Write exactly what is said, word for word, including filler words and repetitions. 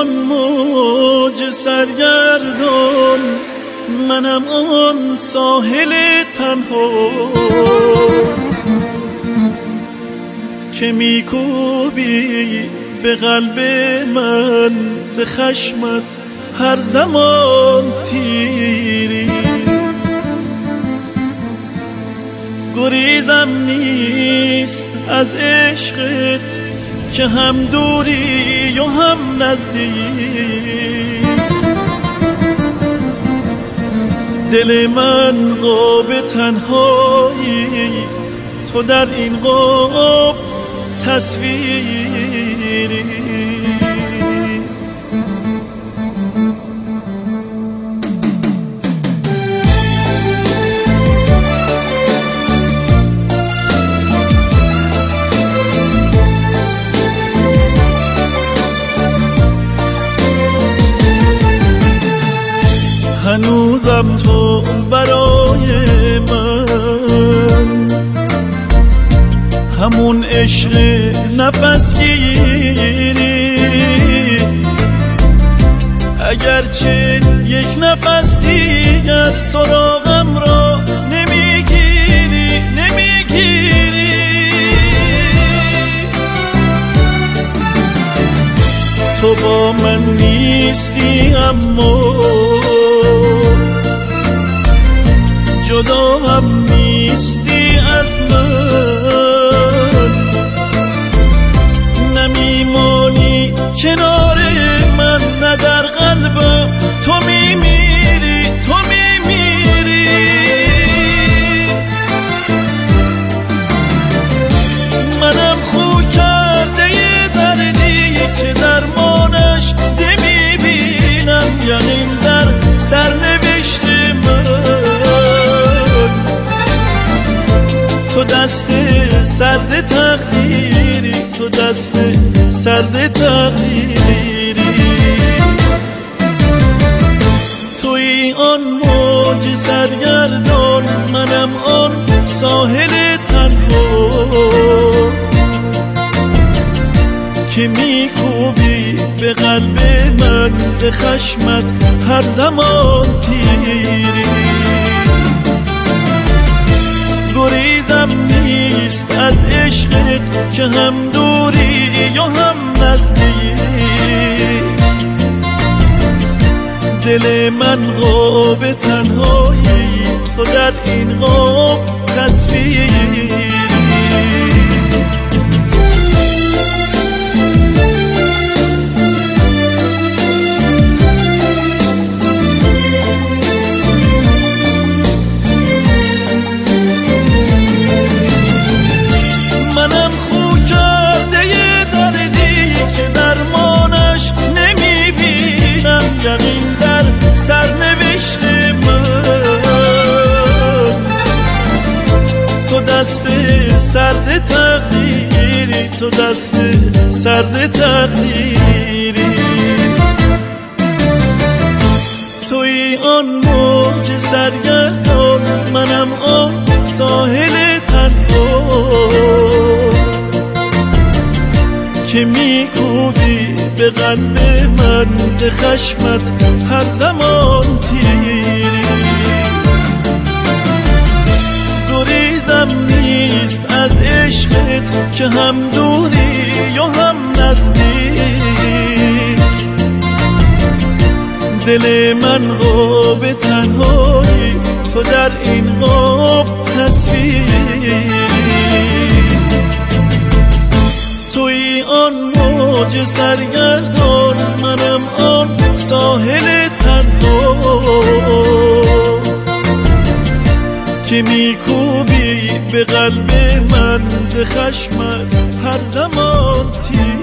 آن موج سرگردان، منم آن ساحل تنها که میکوبی به قلب من ز خشمت هر زمان تیری. گریزم نیست از عشقت که هم دوری و هم نزدیک. دل من قاب تنهایی، تو در این قاب تصویری. هنوزم تو برای من همون عشق نفس گیری، اگرچه یک نفس دیگر سراغم را نمیگیری نمیگیری. تو با من نیستی اما جدا هم نیستی از من، نمیمانی کنار من، نه در قلبم تو میمیری تو میمیری. منم خو کرده یه دردی که درمانش نمیبینم، یعنی در سرنوشت من. تو دست سرد تقدیری، تو دست سرد تقدیری. توی آن موج سرگردان، منم آن ساحل تنها که میکوبی به قلب من ز خشمت هر زمان تیری. گریزم نیست از عشقت که هم دوری یا هم نزدیک. دل من قاب تنهایی، تو در این قاب تصویری. سرد تقدیری، تو دست سرد تقدیری. توی آن موج سرگردان، منم آن ساحل تنها که میکوبی به قلب من ز خشمت هر زمان تیری. گریزم نیست از عشقت که هم دوری یا هم نزدیک. دل من قاب تنهایی، تو در این قاب تصویری. توی آن موج سرگردان، منم آن ساحل تنها که میکوبی به قلب من ز خشمت هر زمان تیر.